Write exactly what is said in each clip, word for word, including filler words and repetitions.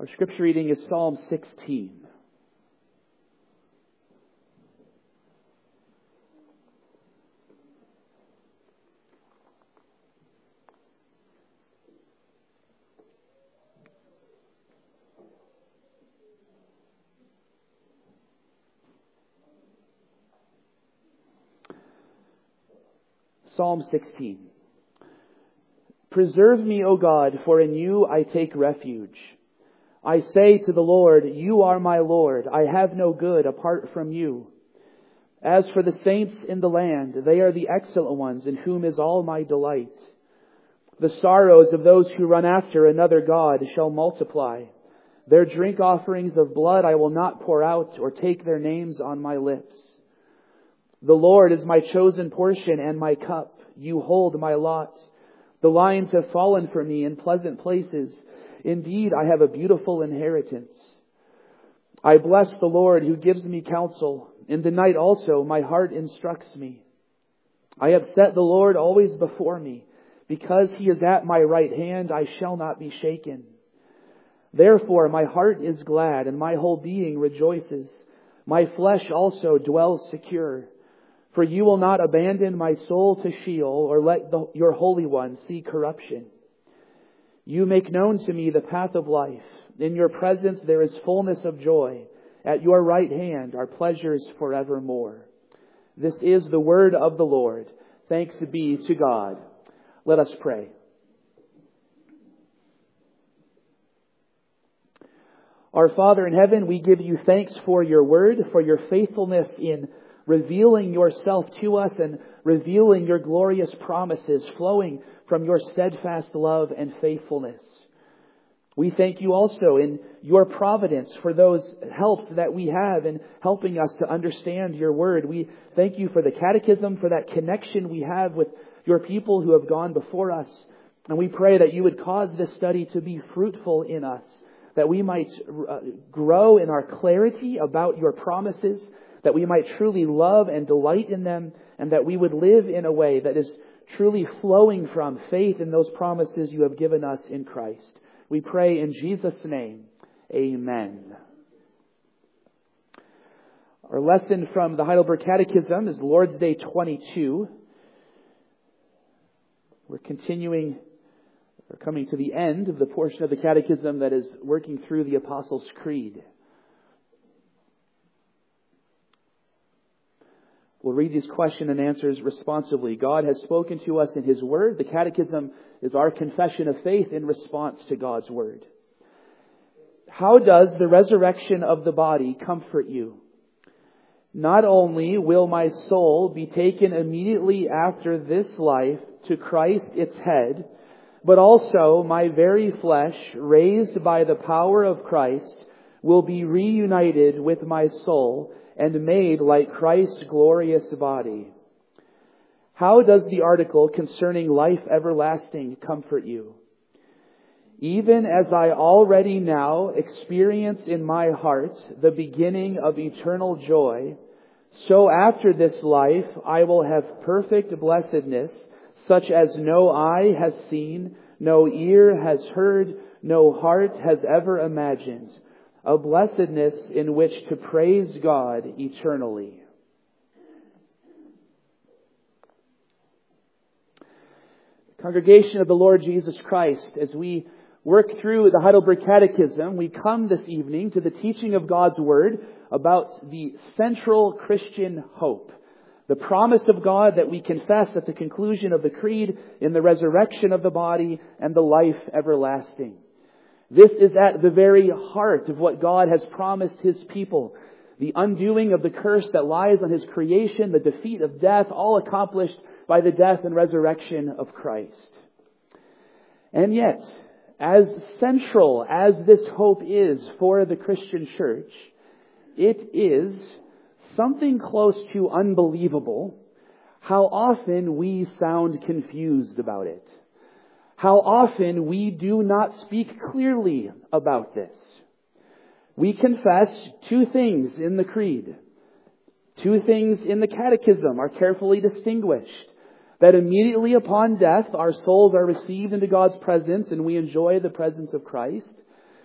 Our scripture reading is Psalm sixteen. Psalm sixteen. Preserve me, O God, for in you I take refuge. I say to the Lord, you are my Lord. I have no good apart from you. As for the saints in the land, they are the excellent ones in whom is all my delight. The sorrows of those who run after another God shall multiply. Their drink offerings of blood I will not pour out or take their names on my lips. The Lord is my chosen portion and my cup. You hold my lot. The lines have fallen for me in pleasant places. Indeed, I have a beautiful inheritance. I bless the Lord who gives me counsel. In the night also my heart instructs me. I have set the Lord always before me. Because He is at my right hand, I shall not be shaken. Therefore my heart is glad and my whole being rejoices. My flesh also dwells secure. For you will not abandon my soul to Sheol or let the, your Holy One see corruption. You make known to me the path of life. In your presence there is fullness of joy. At your right hand are pleasures forevermore. This is the word of the Lord. Thanks be to God. Let us pray. Our Father in heaven, we give you thanks for your word, for your faithfulness in revealing yourself to us and revealing your glorious promises flowing from your steadfast love and faithfulness. We thank you also in your providence for those helps that we have in helping us to understand your word. We thank you for the catechism, for that connection we have with your people who have gone before us. And we pray that you would cause this study to be fruitful in us, that we might uh, grow in our clarity about your promises, that we might truly love and delight in them, and that we would live in a way that is truly flowing from faith in those promises you have given us in Christ. We pray in Jesus' name. Amen. Our lesson from the Heidelberg Catechism is Lord's Day twenty-two. We're continuing, we're coming to the end of the portion of the Catechism that is working through the Apostles' Creed. We'll read these question and answers responsively. God has spoken to us in His Word. The Catechism is our confession of faith in response to God's Word. How does the resurrection of the body comfort you? Not only will my soul be taken immediately after this life to Christ its head, but also my very flesh, raised by the power of Christ, will be reunited with my soul and made like Christ's glorious body. How does the article concerning life everlasting comfort you? Even as I already now experience in my heart the beginning of eternal joy, so after this life I will have perfect blessedness, such as no eye has seen, no ear has heard, no heart has ever imagined. A blessedness in which to praise God eternally. Congregation of the Lord Jesus Christ, as we work through the Heidelberg Catechism, we come this evening to the teaching of God's Word about the central Christian hope. The promise of God that we confess at the conclusion of the Creed in the resurrection of the body and the life everlasting. This is at the very heart of what God has promised His people. The undoing of the curse that lies on His creation, the defeat of death, all accomplished by the death and resurrection of Christ. And yet, as central as this hope is for the Christian church, it is something close to unbelievable how often we sound confused about it. How often we do not speak clearly about this. We confess two things in the Creed. Two things in the Catechism are carefully distinguished. That immediately upon death, our souls are received into God's presence and we enjoy the presence of Christ.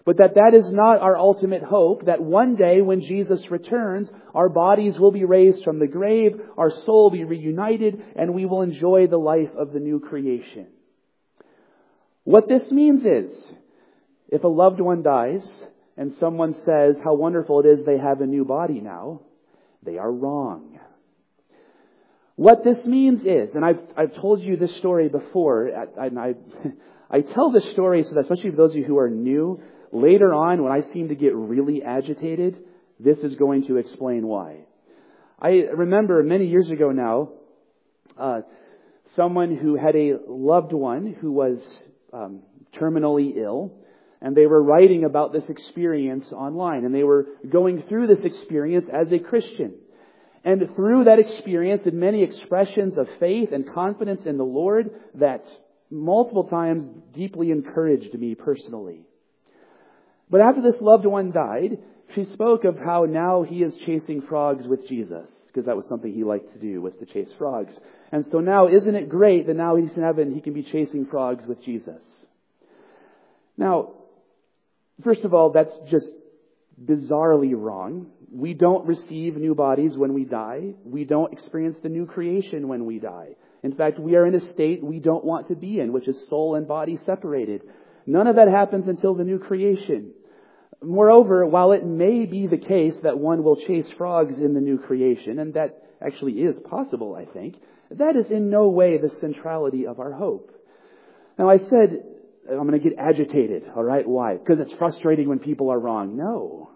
But that that is not our ultimate hope, that one day when Jesus returns, our bodies will be raised from the grave, our soul will be reunited, and we will enjoy the life of the new creation. What this means is, if a loved one dies and someone says how wonderful it is they have a new body now, they are wrong. What this means is, and I've I've told you this story before, and I I tell this story so that, especially for those of you who are new, later on when I seem to get really agitated, this is going to explain why. I remember many years ago now, uh, someone who had a loved one who was um, terminally ill, and they were writing about this experience online, and they were going through this experience as a Christian. And through that experience and many expressions of faith and confidence in the Lord that multiple times deeply encouraged me personally. But after this loved one died, she spoke of how now he is chasing frogs with Jesus, because that was something he liked to do, was to chase frogs. And so now, isn't it great that now he's in heaven, he can be chasing frogs with Jesus? Now, first of all, that's just bizarrely wrong. We don't receive new bodies when we die. We don't experience the new creation when we die. In fact, we are in a state we don't want to be in, which is soul and body separated. None of that happens until the new creation. Moreover, while it may be the case that one will chase frogs in the new creation, and that actually is possible, I think, that is in no way the centrality of our hope. Now, I said, I'm going to get agitated, all right? Why? Because it's frustrating when people are wrong. No.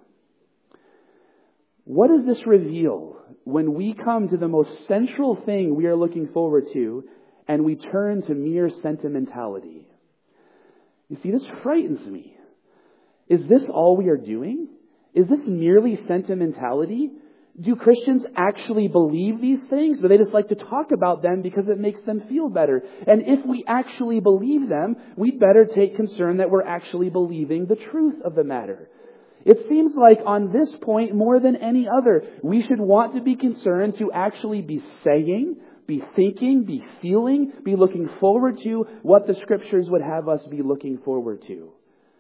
What does this reveal when we come to the most central thing we are looking forward to and we turn to mere sentimentality? You see, this frightens me. Is this all we are doing? Is this merely sentimentality? Do Christians actually believe these things? Or do they just like to talk about them because it makes them feel better? And if we actually believe them, we'd better take concern that we're actually believing the truth of the matter. It seems like on this point, more than any other, we should want to be concerned to actually be saying, be thinking, be feeling, be looking forward to what the Scriptures would have us be looking forward to.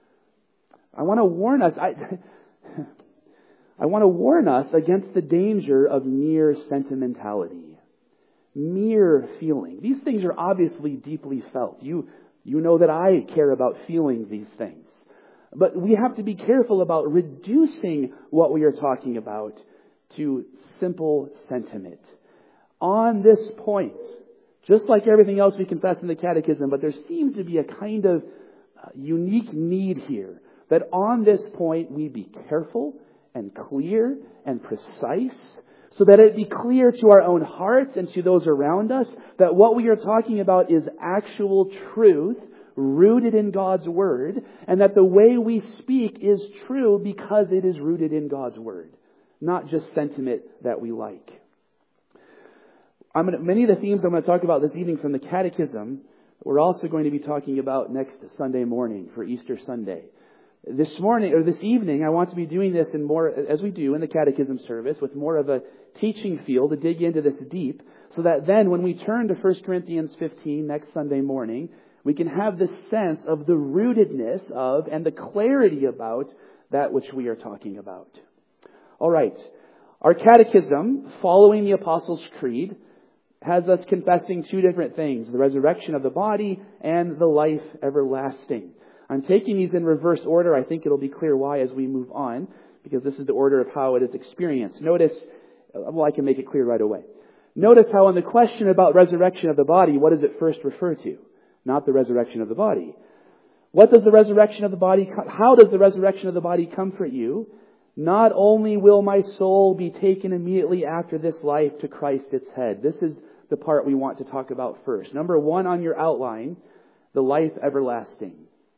I want to warn us, I, I want to warn us against the danger of mere sentimentality, mere feeling. These things are obviously deeply felt. You, you know that I care about feeling these things. But we have to be careful about reducing what we are talking about to simple sentiment. On this point, just like everything else we confess in the Catechism, but there seems to be a kind of unique need here, that on this point we be careful and clear and precise, so that it be clear to our own hearts and to those around us that what we are talking about is actual truth, rooted in God's Word, and that the way we speak is true because it is rooted in God's Word, not just sentiment that we like. I'm gonna, many of the themes I'm going to talk about this evening from the Catechism, we're also going to be talking about next Sunday morning for Easter Sunday. This morning, or this evening, I want to be doing this in more, as we do in the Catechism service, with more of a teaching field to dig into this deep, so that then when we turn to First Corinthians fifteen next Sunday morning, we can have this sense of the rootedness of and the clarity about that which we are talking about. All right. Our Catechism, following the Apostles' Creed, has us confessing two different things, the resurrection of the body and the life everlasting. I'm taking these in reverse order. I think it'll be clear why as we move on, because this is the order of how it is experienced. Notice, well, I can make it clear right away. Notice how on the question about resurrection of the body, what does it first refer to? Not the resurrection of the body. What does the resurrection of the body, how does the resurrection of the body comfort you? Not only will my soul be taken immediately after this life to Christ its head. This is the part we want to talk about first. Number one on your outline, the life everlasting.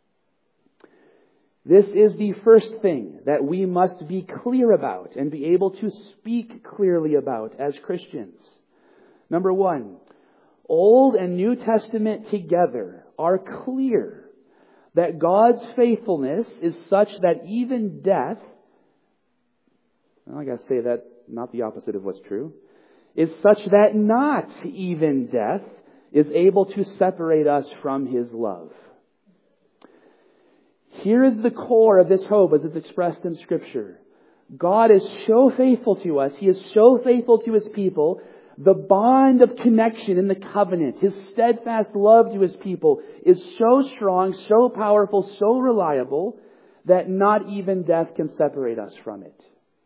This is the first thing that we must be clear about and be able to speak clearly about as Christians. Number one, Old and New Testament together are clear that God's faithfulness is such that even death, well, I gotta say that, not the opposite of what's true, is such that not even death is able to separate us from His love. Here is the core of this hope as it's expressed in Scripture. God is so faithful to us. He is so faithful to His people. The bond of connection in the covenant, His steadfast love to His people is so strong, so powerful, so reliable that not even death can separate us from it.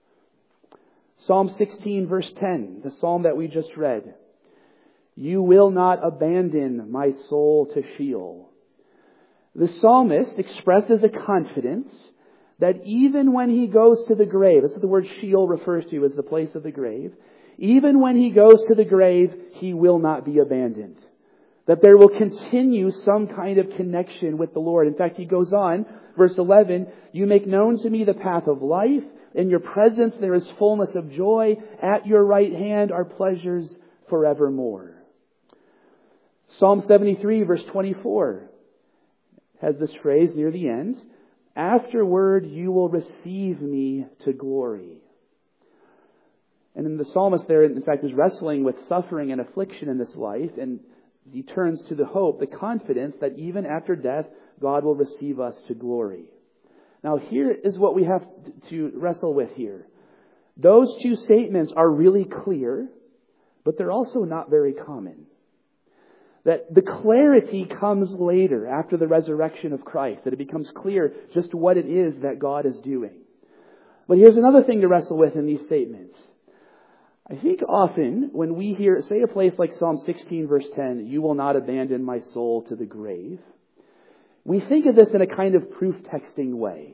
Psalm sixteen verse ten, the psalm that we just read. You will not abandon my soul to Sheol. The psalmist expresses a confidence that even when he goes to the grave, that's what the word Sheol refers to as the place of the grave, even when he goes to the grave, he will not be abandoned. That there will continue some kind of connection with the Lord. In fact, he goes on, verse eleven, you make known to me the path of life. In your presence there is fullness of joy. At your right hand are pleasures forevermore. Psalm seventy-three verse twenty-four has this phrase near the end. Afterward you will receive me to glory. And then the psalmist there, in fact, is wrestling with suffering and affliction in this life. And he turns to the hope, the confidence that even after death, God will receive us to glory. Now here is what we have to wrestle with here. Those two statements are really clear, but they're also not very common. That the clarity comes later after the resurrection of Christ, that it becomes clear just what it is that God is doing. But here's another thing to wrestle with in these statements. I think often when we hear, say a place like Psalm sixteen verse ten, you will not abandon my soul to the grave, we think of this in a kind of proof texting way.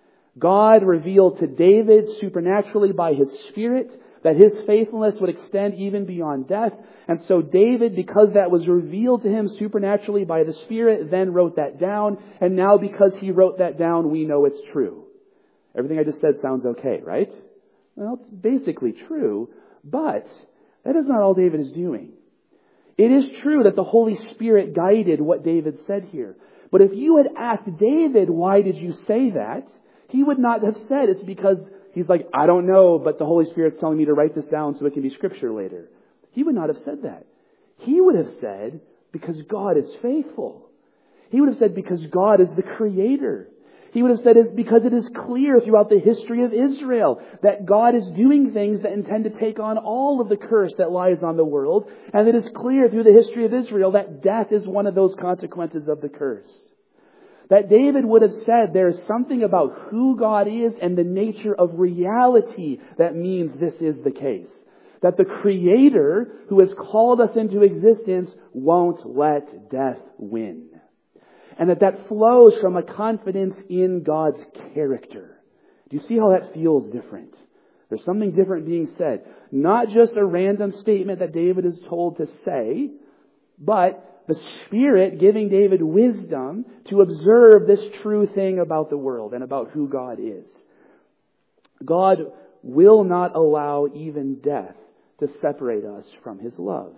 God revealed to David supernaturally by His Spirit that His faithfulness would extend even beyond death. And so David, because that was revealed to him supernaturally by the Spirit, then wrote that down. And now because he wrote that down, we know it's true. Everything I just said sounds okay, right? Well, it's basically true, but that is not all David is doing. It is true that the Holy Spirit guided what David said here. But if you had asked David, why did you say that? He would not have said it's because he's like, I don't know, but the Holy Spirit's telling me to write this down so it can be Scripture later. He would not have said that. He would have said, because God is faithful. He would have said, because God is the Creator. He would have said it's because it is clear throughout the history of Israel that God is doing things that intend to take on all of the curse that lies on the world. And it is clear through the history of Israel that death is one of those consequences of the curse. That David would have said there is something about who God is and the nature of reality that means this is the case. That the Creator who has called us into existence won't let death win. And that that flows from a confidence in God's character. Do you see how that feels different? There's something different being said. Not just a random statement that David is told to say, but the Spirit giving David wisdom to observe this true thing about the world and about who God is. God will not allow even death to separate us from His love.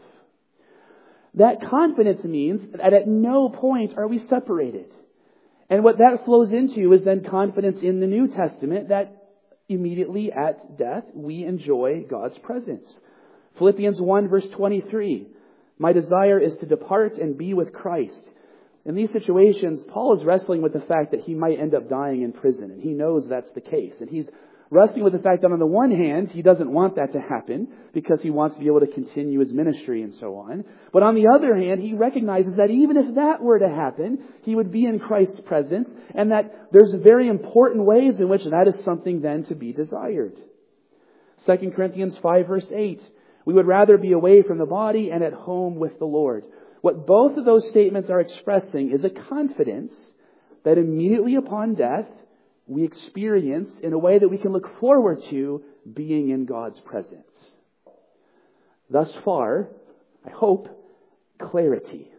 That confidence means that at no point are we separated. And what that flows into is then confidence in the New Testament that immediately at death we enjoy God's presence. Philippians one verse twenty-three. My desire is to depart and be with Christ. In these situations, Paul is wrestling with the fact that he might end up dying in prison. And he knows that's the case. And he's wrestling with the fact that on the one hand, he doesn't want that to happen because he wants to be able to continue his ministry and so on. But on the other hand, he recognizes that even if that were to happen, he would be in Christ's presence and that there's very important ways in which that is something then to be desired. Second Corinthians five verse eight. We would rather be away from the body and at home with the Lord. What both of those statements are expressing is a confidence that immediately upon death, we experience in a way that we can look forward to being in God's presence. Thus far, I hope, clarity.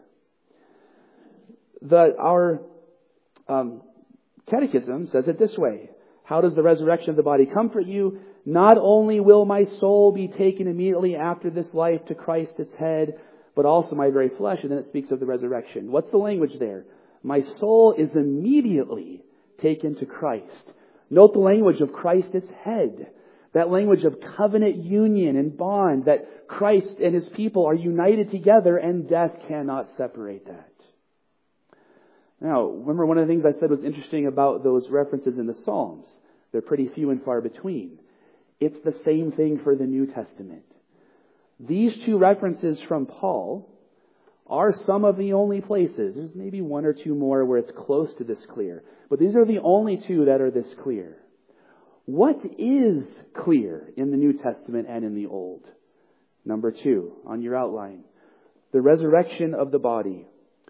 The, our um, catechism says it this way. How does the resurrection of the body comfort you? Not only will my soul be taken immediately after this life to Christ its head, but also my very flesh. And then it speaks of the resurrection. What's the language there? My soul is immediately taken to Christ. Note the language of Christ its head. That language of covenant union and bond, that Christ and His people are united together and death cannot separate that. Now, remember one of the things I said was interesting about those references in the Psalms. They're pretty few and far between. It's the same thing for the New Testament. These two references from Paul are some of the only places. There's maybe one or two more where it's close to this clear. But these are the only two that are this clear. What is clear in the New Testament and in the Old? Number two, on your outline. The resurrection of the body.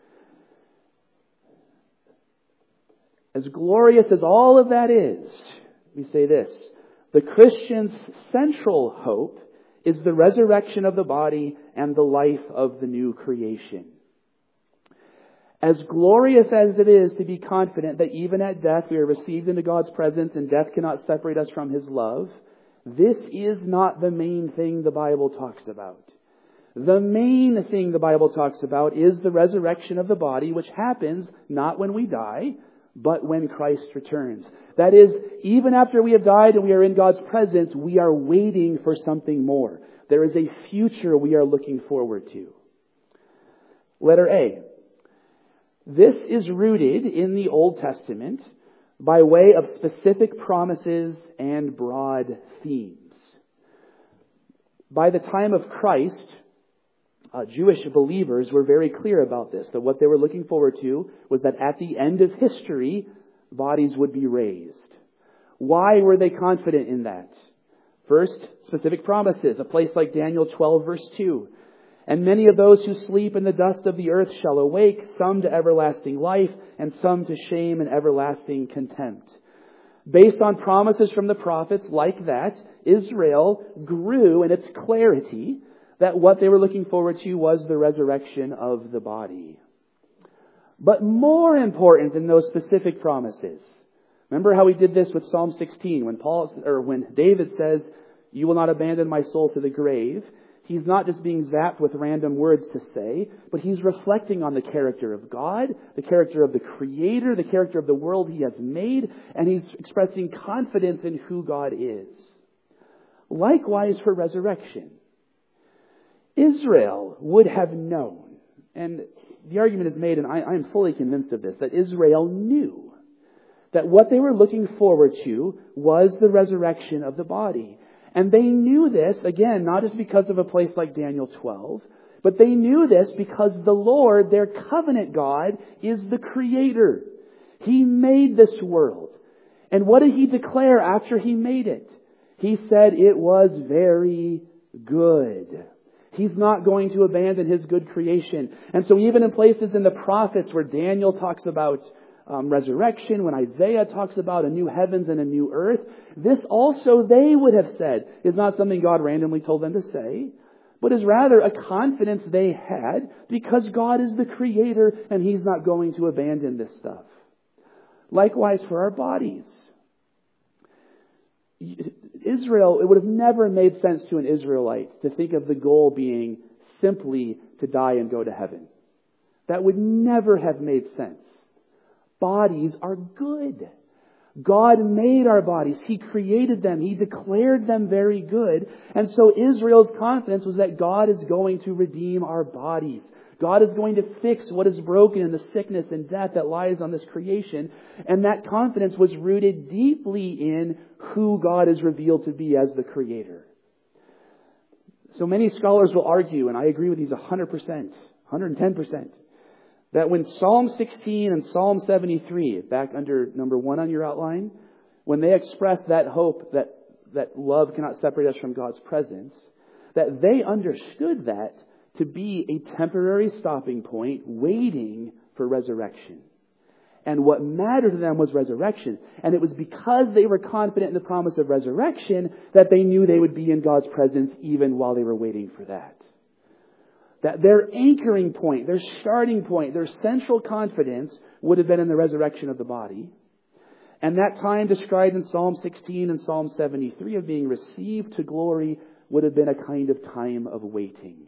As glorious as all of that is, we say this: the Christian's central hope is the resurrection of the body and the life of the new creation. As glorious as it is to be confident that even at death we are received into God's presence and death cannot separate us from His love, this is not the main thing the Bible talks about. The main thing the Bible talks about is the resurrection of the body, which happens not when we die, but when Christ returns. That is, even after we have died and we are in God's presence, we are waiting for something more. There is a future we are looking forward to. Letter A. This is rooted in the Old Testament by way of specific promises and broad themes. By the time of Christ, Uh, Jewish believers were very clear about this, that what they were looking forward to was that at the end of history, bodies would be raised. Why were they confident in that? First, specific promises, a place like Daniel twelve verse two. And many of those who sleep in the dust of the earth shall awake, some to everlasting life, and some to shame and everlasting contempt. Based on promises from the prophets like that, Israel grew in its clarity that what they were looking forward to was the resurrection of the body. But more important than those specific promises, remember how we did this with Psalm sixteen, when Paul or when David says, "You will not abandon my soul to the grave." He's not just being zapped with random words to say, but he's reflecting on the character of God, the character of the Creator, the character of the world He has made, and he's expressing confidence in who God is. Likewise for resurrection. Israel would have known, and the argument is made, and I, I am fully convinced of this, that Israel knew that what they were looking forward to was the resurrection of the body. And they knew this, again, not just because of a place like Daniel twelve, but they knew this because the Lord, their covenant God, is the Creator. He made this world. And what did He declare after He made it? He said it was very good. He's not going to abandon His good creation. And so even in places in the prophets where Daniel talks about um, resurrection, when Isaiah talks about a new heavens and a new earth, this also they would have said is not something God randomly told them to say, but is rather a confidence they had because God is the Creator and He's not going to abandon this stuff. Likewise for our bodies. Israel, it would have never made sense to an Israelite to think of the goal being simply to die and go to heaven. That would never have made sense. Bodies are good. God made our bodies. He created them. He declared them very good. And so Israel's confidence was that God is going to redeem our bodies. God is going to fix what is broken in the sickness and death that lies on this creation. And that confidence was rooted deeply in who God is revealed to be as the Creator. So many scholars will argue, and I agree with these one hundred percent, one hundred ten percent, that when Psalm sixteen and Psalm seventy-three, back under number one on your outline, when they express that hope that, that love cannot separate us from God's presence, that they understood that to be a temporary stopping point waiting for resurrection. And what mattered to them was resurrection. And it was because they were confident in the promise of resurrection that they knew they would be in God's presence even while they were waiting for that. That their anchoring point, their starting point, their central confidence would have been in the resurrection of the body. And that time described in Psalm sixteen and Psalm seventy-three of being received to glory would have been a kind of time of waiting.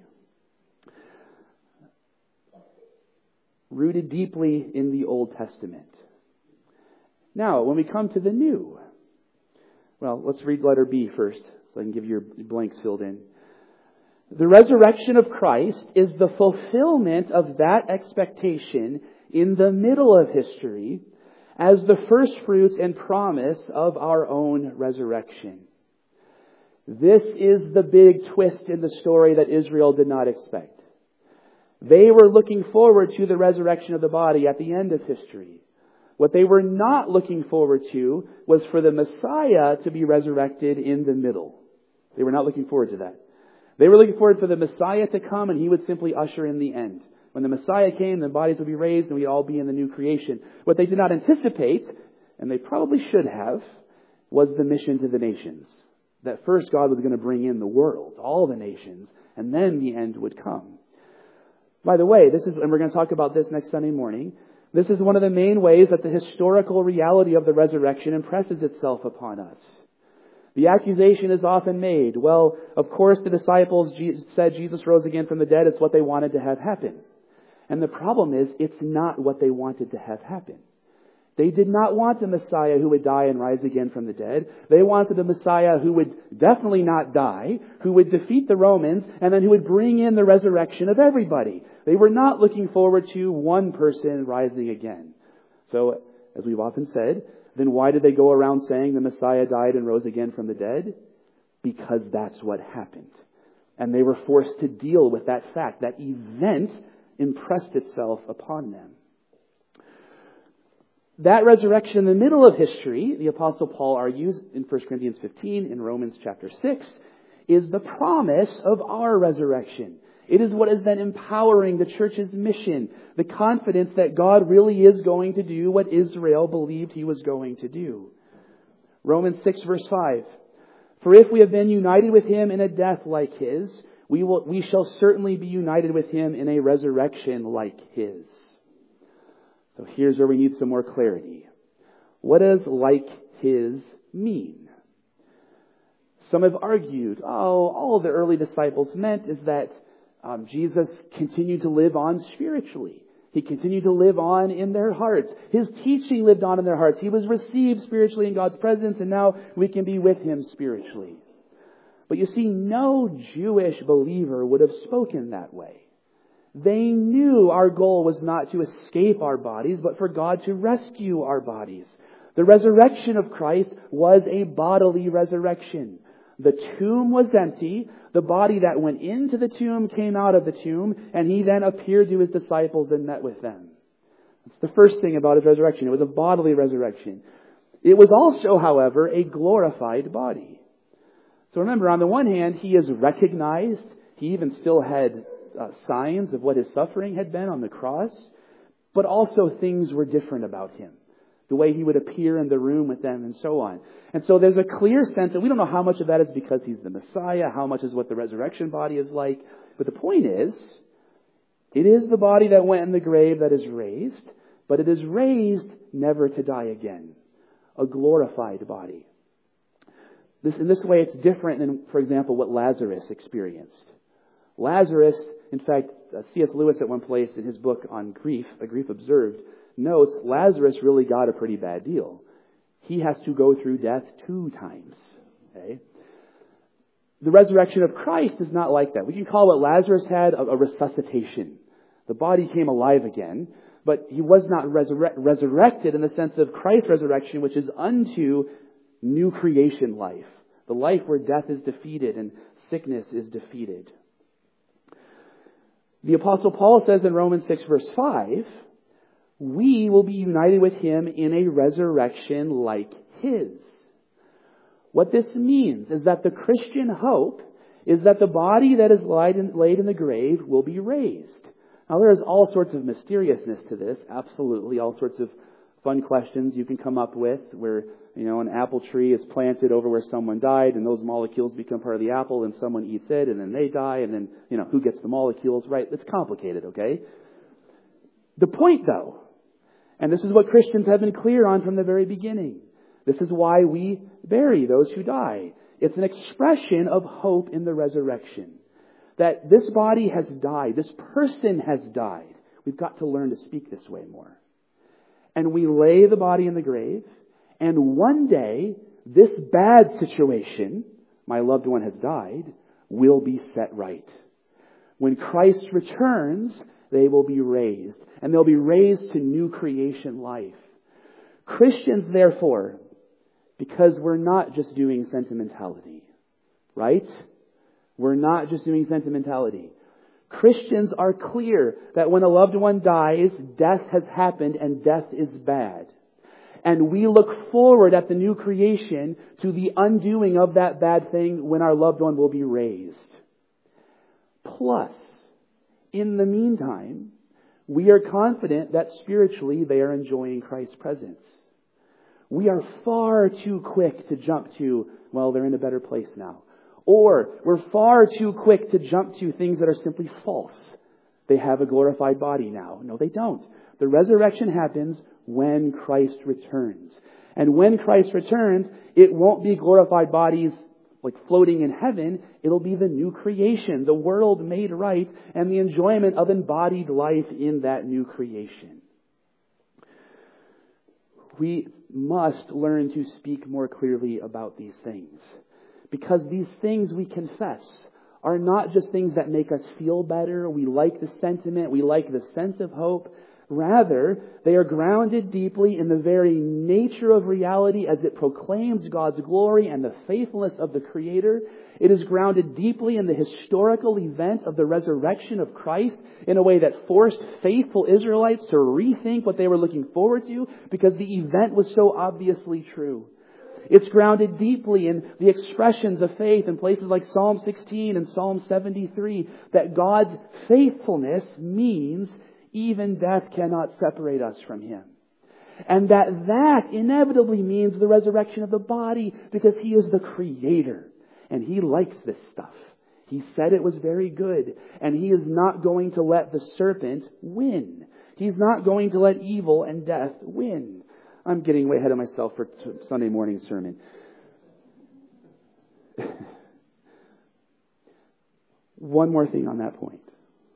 Rooted deeply in the Old Testament. Now, when we come to the New, well, let's read letter B first, so I can give your blanks filled in. The resurrection of Christ is the fulfillment of that expectation in the middle of history as the first fruits and promise of our own resurrection. This is the big twist in the story that Israel did not expect. They were looking forward to the resurrection of the body at the end of history. What they were not looking forward to was for the Messiah to be resurrected in the middle. They were not looking forward to that. They were looking forward for the Messiah to come and He would simply usher in the end. When the Messiah came, the bodies would be raised and we'd all be in the new creation. What they did not anticipate, and they probably should have, was the mission to the nations. That first God was going to bring in the world, all the nations, and then the end would come. By the way, this is, and we're going to talk about this next Sunday morning, this is one of the main ways that the historical reality of the resurrection impresses itself upon us. The accusation is often made, well, of course the disciples said Jesus rose again from the dead. It's what they wanted to have happen. And the problem is, it's not what they wanted to have happen. They did not want a Messiah who would die and rise again from the dead. They wanted a Messiah who would definitely not die, who would defeat the Romans, and then who would bring in the resurrection of everybody. They were not looking forward to one person rising again. So, as we've often said, then why did they go around saying the Messiah died and rose again from the dead? Because that's what happened. And they were forced to deal with that fact. That event impressed itself upon them. That resurrection in the middle of history, the Apostle Paul argues in First Corinthians fifteen, in Romans chapter six, is the promise of our resurrection. It is what is then empowering the church's mission, the confidence that God really is going to do what Israel believed He was going to do. Romans six verse five, for if we have been united with Him in a death like His, we will, we shall certainly be united with Him in a resurrection like His. So here's where we need some more clarity. What does like His mean? Some have argued, oh, all the early disciples meant is that um, Jesus continued to live on spiritually. He continued to live on in their hearts. His teaching lived on in their hearts. He was received spiritually in God's presence, and now we can be with Him spiritually. But you see, no Jewish believer would have spoken that way. They knew our goal was not to escape our bodies, but for God to rescue our bodies. The resurrection of Christ was a bodily resurrection. The tomb was empty. The body that went into the tomb came out of the tomb, and He then appeared to His disciples and met with them. That's the first thing about His resurrection. It was a bodily resurrection. It was also, however, a glorified body. So remember, on the one hand, He is recognized. He even still had uh, signs of what His suffering had been on the cross. But also things were different about Him. The way He would appear in the room with them and so on. And so there's a clear sense that we don't know how much of that is because He's the Messiah, how much is what the resurrection body is like. But the point is, it is the body that went in the grave that is raised, but it is raised never to die again. A glorified body. This, in this way, it's different than, for example, what Lazarus experienced. Lazarus, in fact, uh, C S Lewis at one place in his book on grief, A Grief Observed, notes Lazarus really got a pretty bad deal. He has to go through death two times. Okay? The resurrection of Christ is not like that. We can call what Lazarus had a, a resuscitation. The body came alive again, but he was not resurre- resurrected in the sense of Christ's resurrection, which is unto new creation life. The life where death is defeated and sickness is defeated. The Apostle Paul says in Romans six verse five, we will be united with Him in a resurrection like His. What this means is that the Christian hope is that the body that is laid in, laid in the grave will be raised. Now there is all sorts of mysteriousness to this, absolutely, all sorts of fun questions you can come up with where, you know, an apple tree is planted over where someone died and those molecules become part of the apple and someone eats it and then they die and then, you know, who gets the molecules, right? It's complicated, okay? The point though, and this is what Christians have been clear on from the very beginning. This is why we bury those who die. It's an expression of hope in the resurrection. That this body has died. This person has died. We've got to learn to speak this way more. And we lay the body in the grave. And one day, this bad situation, my loved one has died, will be set right. When Christ returns, they will be raised. And they'll be raised to new creation life. Christians, therefore, because we're not just doing sentimentality, right? We're not just doing sentimentality. Christians are clear that when a loved one dies, death has happened and death is bad. And we look forward at the new creation to the undoing of that bad thing when our loved one will be raised. Plus, in the meantime, we are confident that spiritually they are enjoying Christ's presence. We are far too quick to jump to, well, they're in a better place now. Or we're far too quick to jump to things that are simply false. They have a glorified body now. No, they don't. The resurrection happens when Christ returns. And when Christ returns, it won't be glorified bodies like floating in heaven. It'll be the new creation, the world made right, and the enjoyment of embodied life in that new creation. We must learn to speak more clearly about these things. Because these things we confess are not just things that make us feel better. We like the sentiment. We like the sense of hope. Rather, they are grounded deeply in the very nature of reality as it proclaims God's glory and the faithfulness of the Creator. It is grounded deeply in the historical event of the resurrection of Christ in a way that forced faithful Israelites to rethink what they were looking forward to because the event was so obviously true. It's grounded deeply in the expressions of faith in places like Psalm sixteen and Psalm seventy-three, that God's faithfulness means even death cannot separate us from Him. And that that inevitably means the resurrection of the body because He is the Creator. And He likes this stuff. He said it was very good. And He is not going to let the serpent win. He's not going to let evil and death win. I'm getting way ahead of myself for Sunday morning sermon. One more thing on that point.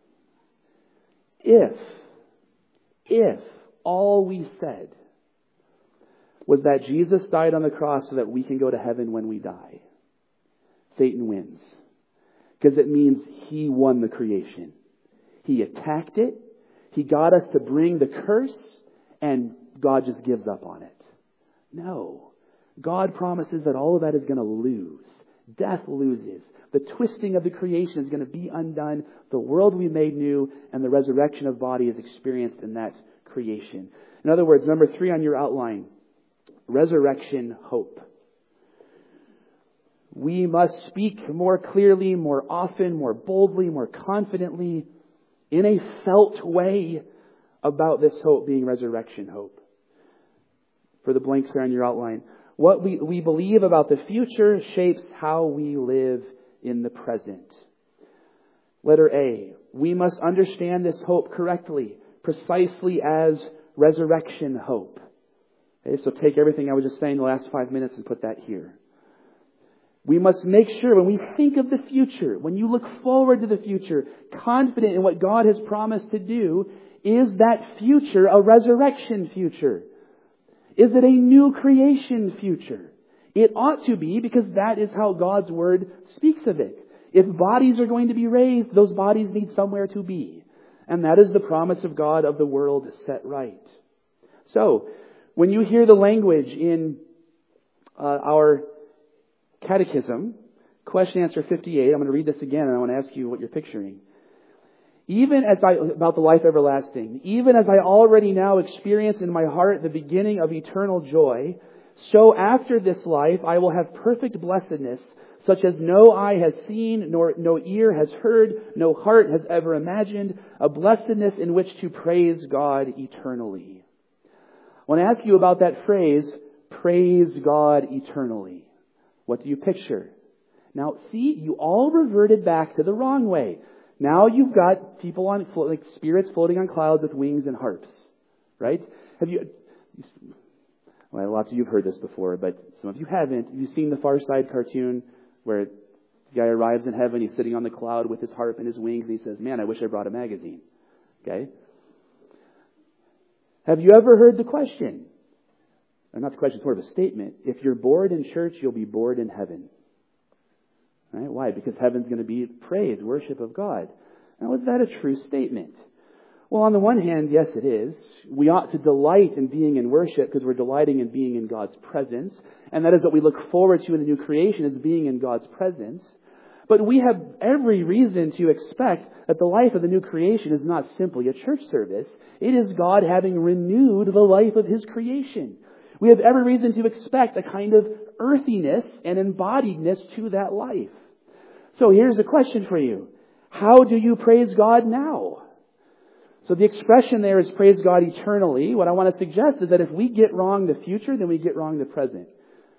If, if all we said was that Jesus died on the cross so that we can go to heaven when we die, Satan wins. Because it means he won the creation. He attacked it. He got us to bring the curse, and God just gives up on it. No. God promises that all of that is going to lose. Death loses. The twisting of the creation is going to be undone. The world we made new and the resurrection of body is experienced in that creation. In other words, number three on your outline, resurrection hope. We must speak more clearly, more often, more boldly, more confidently, in a felt way about this hope being resurrection hope. For the blanks there on your outline. What we, we believe about the future shapes how we live in the present. Letter A. We must understand this hope correctly, precisely as resurrection hope. Okay, so take everything I was just saying the last five minutes and put that here. We must make sure when we think of the future, when you look forward to the future, confident in what God has promised to do, is that future a resurrection future? Is it a new creation future? It ought to be, because that is how God's Word speaks of it. If bodies are going to be raised, those bodies need somewhere to be. And that is the promise of God of the world set right. So, when you hear the language in uh, our catechism, question answer fifty-eight, I'm going to read this again and I want to ask you what you're picturing. Even as I, about the life everlasting, even as I already now experience in my heart the beginning of eternal joy, so after this life I will have perfect blessedness, such as no eye has seen, nor no ear has heard, no heart has ever imagined, a blessedness in which to praise God eternally. I want to ask you about that phrase, praise God eternally. What do you picture? Now, see, you all reverted back to the wrong way. Now you've got people on, like spirits floating on clouds with wings and harps, right? Have you, well, lots of you have heard this before, but some of you haven't. Have you seen the Far Side cartoon where the guy arrives in heaven, he's sitting on the cloud with his harp and his wings, and he says, man, I wish I brought a magazine. Okay? Have you ever heard the question? Or not the question, it's sort of a statement. If you're bored in church, you'll be bored in heaven. Right? Why? Because heaven's going to be praise, worship of God. Now, is that a true statement? Well, on the one hand, yes, it is. We ought to delight in being in worship because we're delighting in being in God's presence. And that is what we look forward to in the new creation, is being in God's presence. But we have every reason to expect that the life of the new creation is not simply a church service. It is God having renewed the life of His creation. We have every reason to expect a kind of earthiness and embodiedness to that life. So here's a question for you. How do you praise God now? So the expression there is praise God eternally. What I want to suggest is that if we get wrong the future, then we get wrong the present.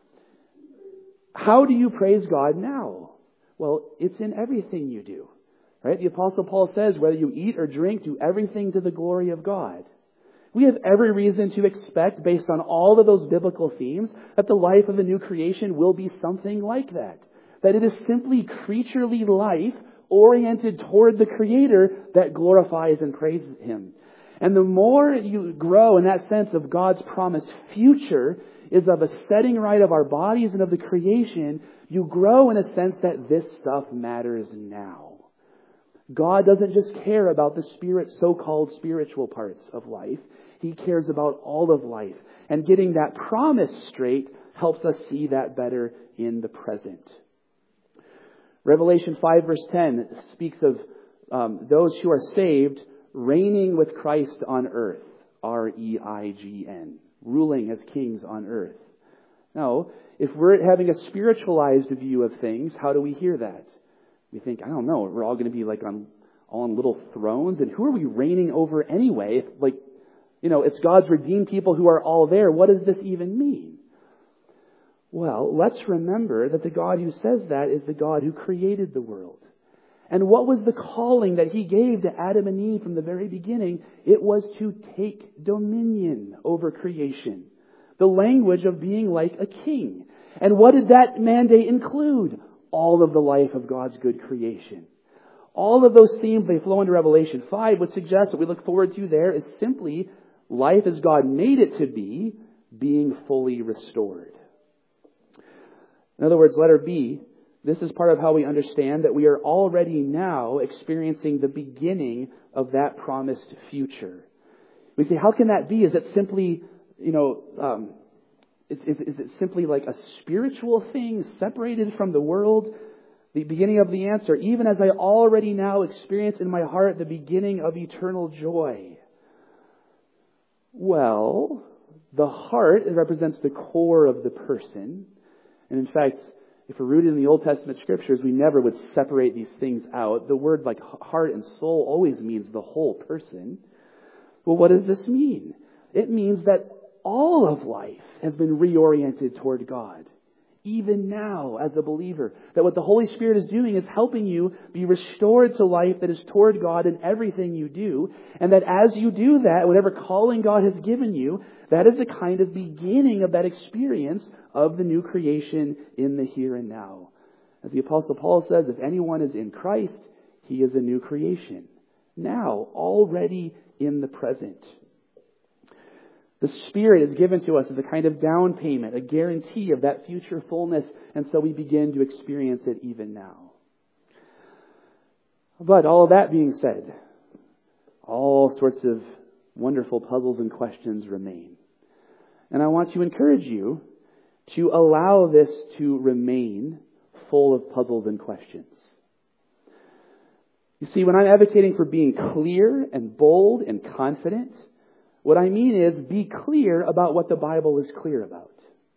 How do you praise God now? Well, it's in everything you do. Right? The Apostle Paul says, whether you eat or drink, do everything to the glory of God. We have every reason to expect, based on all of those biblical themes, that the life of the new creation will be something like that. That it is simply creaturely life oriented toward the Creator that glorifies and praises Him. And the more you grow in that sense of God's promised future is of a setting right of our bodies and of the creation, you grow in a sense that this stuff matters now. God doesn't just care about the spirit, so-called spiritual parts of life. He cares about all of life. And getting that promise straight helps us see that better in the present. Revelation five verse ten speaks of um, those who are saved reigning with Christ on earth. R E I G N. Ruling as kings on earth. Now, if we're having a spiritualized view of things, how do we hear that? We think, I don't know, we're all going to be like on, all on little thrones. And who are we reigning over anyway? If, like, you know, it's God's redeemed people who are all there. What does this even mean? Well, let's remember that the God who says that is the God who created the world. And what was the calling that He gave to Adam and Eve from the very beginning? It was to take dominion over creation. The language of being like a king. And what did that mandate include? All of the life of God's good creation. All of those themes, they flow into Revelation five, would suggest what we look forward to there is simply life as God made it to be, being fully restored. In other words, letter B, this is part of how we understand that we are already now experiencing the beginning of that promised future. We say, how can that be? Is it simply, you know, um, is, is, is it simply like a spiritual thing separated from the world? The beginning of the answer, even as I already now experience in my heart the beginning of eternal joy. Well, the heart, it represents the core of the person. And in fact, if we're rooted in the Old Testament scriptures, we never would separate these things out. The word like heart and soul always means the whole person. Well, what does this mean? It means that all of life has been reoriented toward God. Even now, as a believer, that what the Holy Spirit is doing is helping you be restored to life that is toward God in everything you do. And that as you do that, whatever calling God has given you, that is the kind of beginning of that experience of the new creation in the here and now. As the Apostle Paul says, if anyone is in Christ, he is a new creation. Now, already in the present. The Spirit is given to us as a kind of down payment, a guarantee of that future fullness, and so we begin to experience it even now. But all of that being said, all sorts of wonderful puzzles and questions remain. And I want to encourage you to allow this to remain full of puzzles and questions. You see, when I'm advocating for being clear and bold and confident, what I mean is be clear about what the Bible is clear about.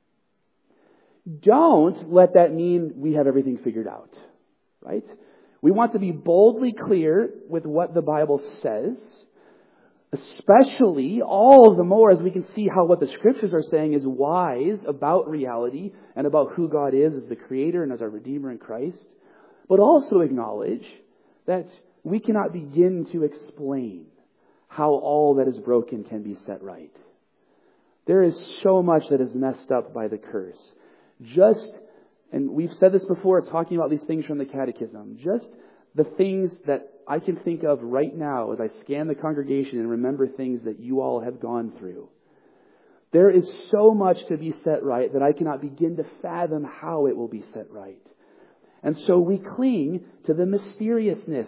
Don't let that mean we have everything figured out, right? We want to be boldly clear with what the Bible says, especially all the more as we can see how what the Scriptures are saying is wise about reality and about who God is as the Creator and as our Redeemer in Christ, but also acknowledge that we cannot begin to explain how all that is broken can be set right. There is so much that is messed up by the curse. Just, and we've said this before, talking about these things from the Catechism, just the things that I can think of right now as I scan the congregation and remember things that you all have gone through. There is so much to be set right that I cannot begin to fathom how it will be set right. And so we cling to the mysteriousness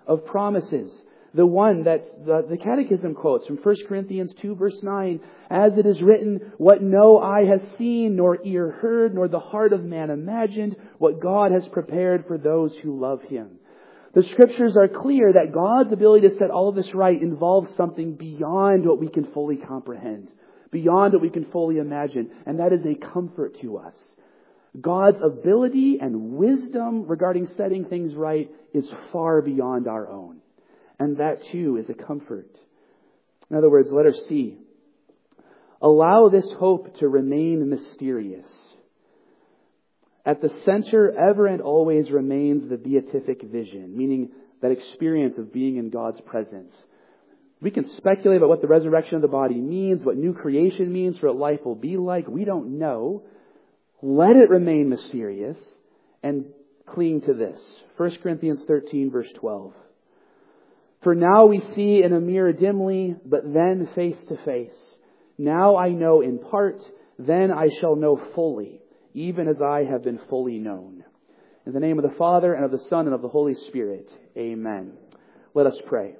of promises. The one that the, the Catechism quotes from First Corinthians two verse nine, as it is written, what no eye has seen, nor ear heard, nor the heart of man imagined, what God has prepared for those who love Him. The Scriptures are clear that God's ability to set all of this right involves something beyond what we can fully comprehend, beyond what we can fully imagine, and that is a comfort to us. God's ability and wisdom regarding setting things right is far beyond our own. And that too is a comfort. In other words, letter C. Allow this hope to remain mysterious. At the center ever and always remains the beatific vision, meaning that experience of being in God's presence. We can speculate about what the resurrection of the body means, what new creation means, what life will be like. We don't know. Let it remain mysterious and cling to this. First Corinthians thirteen verse twelve. For now we see in a mirror dimly, but then face to face. Now I know in part, then I shall know fully, even as I have been fully known. In the name of the Father, and of the Son, and of the Holy Spirit. Amen. Let us pray.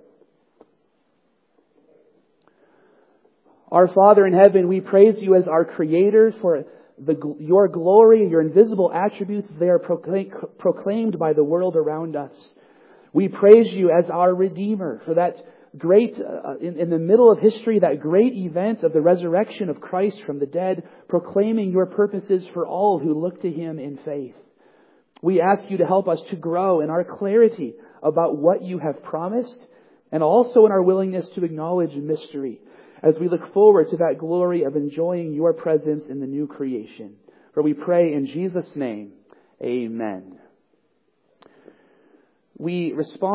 Our Father in heaven, we praise You as our Creator for the, Your glory, Your invisible attributes. They are proclaim, proclaimed by the world around us. We praise You as our Redeemer for that great, uh, in, in the middle of history, that great event of the resurrection of Christ from the dead, proclaiming Your purposes for all who look to Him in faith. We ask You to help us to grow in our clarity about what You have promised, and also in our willingness to acknowledge mystery as we look forward to that glory of enjoying Your presence in the new creation. For we pray in Jesus' name, amen. We respond